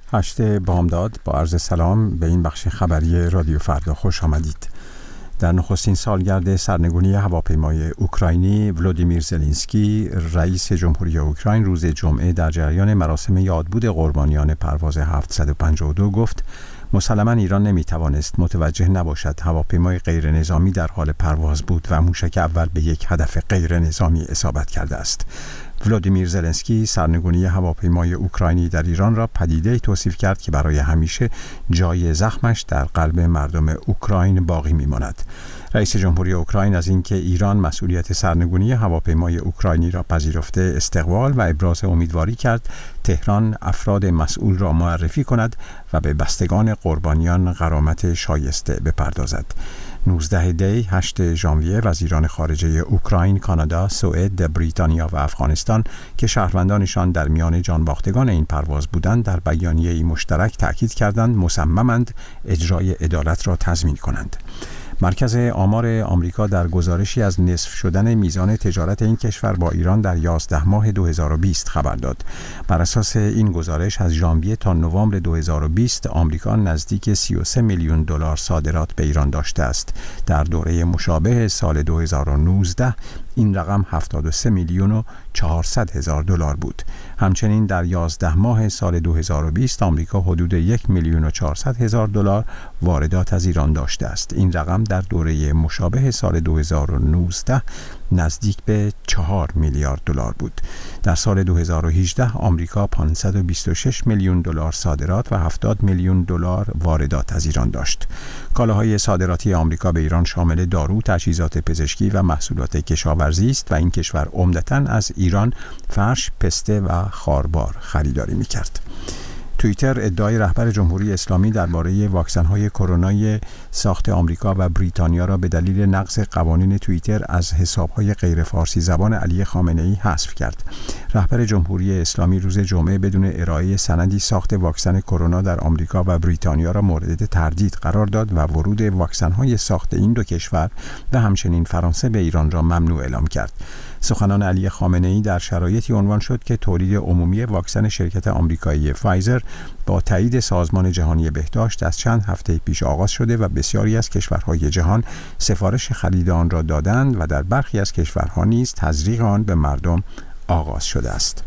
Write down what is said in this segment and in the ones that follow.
8 بامداد با عرض سلام به این بخش خبری رادیو فردا خوش آمدید. در نخستین سالگرد سرنگونی هواپیمای اوکراینی، ولودیمیر زلنسکی رئیس جمهوری اوکراین روز جمعه در جریان مراسم یادبود قربانیان پرواز 752 گفت مسلماً ایران نمیتوانست متوجه نباشد هواپیمای غیر نظامی در حال پرواز بود و موشک اول به یک هدف غیر نظامی اصابت کرده است. ولودیمیر زلنسکی سرنگونی هواپیمای اوکراینی در ایران را پدیده‌ای توصیف کرد که برای همیشه جای زخمش در قلب مردم اوکراین باقی می‌ماند. رئیس جمهوری اوکراین از اینکه ایران مسئولیت سرنگونی هواپیمای اوکراینی را پذیرفته استقبال و ابراز امیدواری کرد تهران افراد مسئول را معرفی کند و به بستگان قربانیان غرامت شایسته بپردازد. 19 دی 8 ژانویه وزیران خارجه اوکراین، کانادا، سوئد، بریتانیا و افغانستان که شهروندانشان در میان جانباختگان این پرواز بودند در بیانیه‌ای مشترک تأکید کردند مصممند اجرای عدالت را تضمین کنند. مرکز آمار آمریکا در گزارشی از نصف شدن میزان تجارت این کشور با ایران در 11 ماه 2020 خبر داد. بر اساس این گزارش از ژانویه تا نوامبر 2020 آمریکا نزدیک 33 میلیون دلار صادرات به ایران داشته است. در دوره مشابه سال 2019 این رقم 73 میلیون و 400 هزار دلار بود. همچنین در 11 ماه سال 2020 آمریکا حدود 1 میلیون و 400 هزار دلار واردات از ایران داشته است. این رقم در دوره مشابه سال 2019 نزدیک به 4 میلیارد دلار بود. در سال 2018 آمریکا 526 میلیون دلار صادرات و 70 میلیون دلار واردات از ایران داشت. کالاهای صادراتی آمریکا به ایران شامل دارو، تجهیزات پزشکی و محصولات کشاورزی است و این کشور عمدتاً از ایران فرش، پسته و خاربار خریداری می‌کرد. توییتر ادعای رهبر جمهوری اسلامی درباره واکسن‌های کرونای ساخت آمریکا و بریتانیا را به دلیل نقض قوانین توییتر از حساب‌های غیر فارسی زبان علی خامنه‌ای حذف کرد. رهبر جمهوری اسلامی روز جمعه بدون ارائه سندی ساخت واکسن کرونا در آمریکا و بریتانیا را مورد تردید قرار داد و ورود واکسن‌های ساخت این دو کشور و همچنین فرانسه به ایران را ممنوع اعلام کرد. سخنان علی خامنه‌ای در شرایطی عنوان شد که تولید عمومی واکسن شرکت آمریکایی فایزر با تایید سازمان جهانی بهداشت از چند هفته پیش آغاز شده و بسیاری از کشورهای جهان سفارش خرید آن را دادند و در برخی از کشورها نیز تزریق آن به مردم آغاز شده است.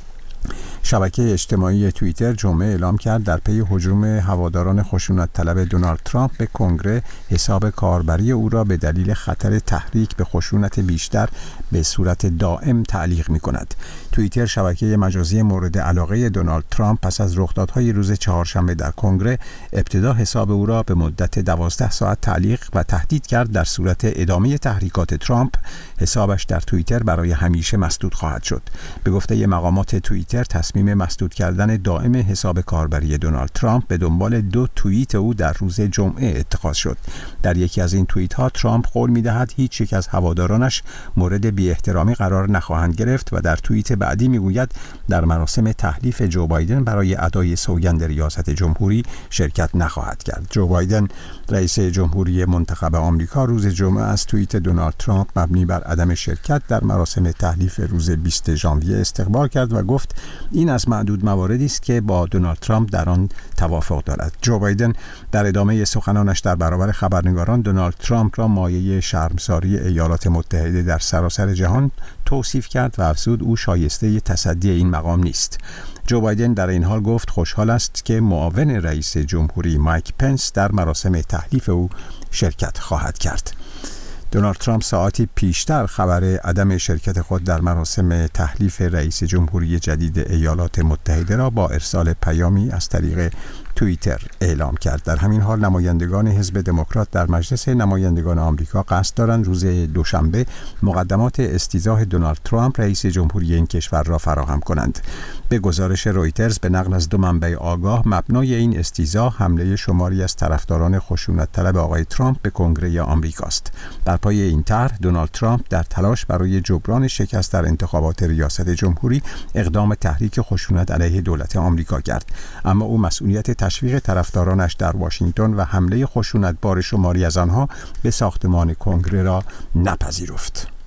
شبکه اجتماعی توییتر جمعه اعلام کرد در پی هجوم هواداران خشونت طلب دونالد ترامپ به کنگره حساب کاربری او را به دلیل خطر تحریک به خشونت بیشتر به صورت دائم تعلیق می‌کند. توییتر شبکه مجازی مورد علاقه دونالد ترامپ پس از رخدادهای روز چهارشنبه در کنگره ابتدا حساب او را به مدت 12 ساعت تعلیق و تهدید کرد در صورت ادامه تحریکات ترامپ حسابش در توییتر برای همیشه مسدود خواهد شد. به گفته مقامات توییتر تصمیم مسدود کردن دائم حساب کاربری دونالد ترامپ به دنبال 2 توییت او در روز جمعه اتخاذ شد. در یکی از این توییت ها ترامپ قول می‌دهد هیچ یک از هوادارانش مورد بی‌احترامی قرار نخواهند گرفت و در توییت بعدی میگوید در مراسم تحلیف جو بایدن برای ادای سوگند ریاست جمهوری شرکت نخواهد کرد. جو بایدن رئیس جمهوری منتخب آمریکا روز جمعه از توییت دونالد ترامپ مبنی بر عدم شرکت در مراسم تحلیف روز 20 ژانویه استقبال کرد و گفت این از معدود مواردی است که با دونالد ترامپ در آن توافق دارد. جو بایدن در ادامه سخنانش در برابر خبرنگاران دونالد ترامپ را مایه شرمساری ایالات متحده در سراسر جهان توصیف کرد و افزود او شایسته تصدی این مقام نیست. جو بایدن در این حال گفت خوشحال است که معاون رئیس جمهوری مایک پنس در مراسم تحلیف او شرکت خواهد کرد. دونالد ترامپ ساعتی پیشتر خبر عدم شرکت خود در مراسم تحلیف رئیس جمهوری جدید ایالات متحده را با ارسال پیامی از طریق توییتر اعلام کرد. در همین حال نمایندگان حزب دموکرات در مجلس نمایندگان آمریکا قصد دارند روز دوشنبه مقدمات استیضاح دونالد ترامپ رئیس جمهوری این کشور را فراهم کنند. به گزارش رویترز به نقل از 2 منبع آگاه مبنای این استیضاح حمله شماری از طرفداران خشونت طلب آقای ترامپ به کنگره آمریکاست. در پای این طرح دونالد ترامپ در تلاش برای جبران شکست در انتخابات ریاست جمهوری اقدام تحریک خشونت علیه دولت آمریکا کرد، اما او مسئولیت تشویق طرفدارانش در واشنگتن و حمله خشونتبار شماری از آنها به ساختمان کنگره را نپذیرفت.